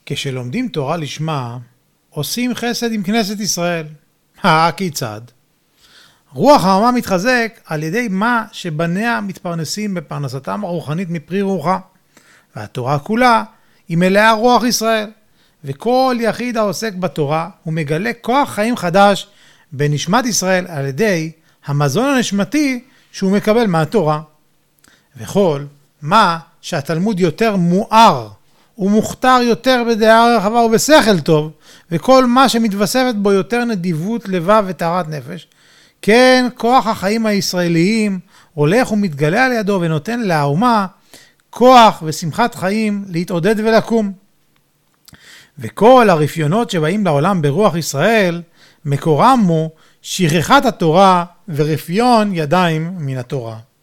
כשלומדים תורה לשמה, עושים חסד עם כנסת ישראל. כיצד? רוח האומה מתחזק על ידי מה שבניה מתפרנסים בפרנסתם הרוחנית מפרי רוחה. והתורה כולה היא מלאה רוח ישראל. וכל יחיד העוסק בתורה הוא מגלה כוח חיים חדש בנשמת ישראל על ידי המזון הנשמתי שהוא מקבל מהתורה. וכל מה שהתלמוד יותר מואר ומוכתר יותר בדעה רחבה ובשכל טוב, וכל מה שמתווספת בו יותר נדיבות לבב וטהרת נפש, כן כוח החיים הישראליים הולך ומתגלה על ידו ונותן לאומה כוח ושמחת חיים להתעודד ולקום. וכל הרפיונות שבאים לעולם ברוח ישראל מקורם הוא שכחת התורה ורפיון ידיים מן התורה.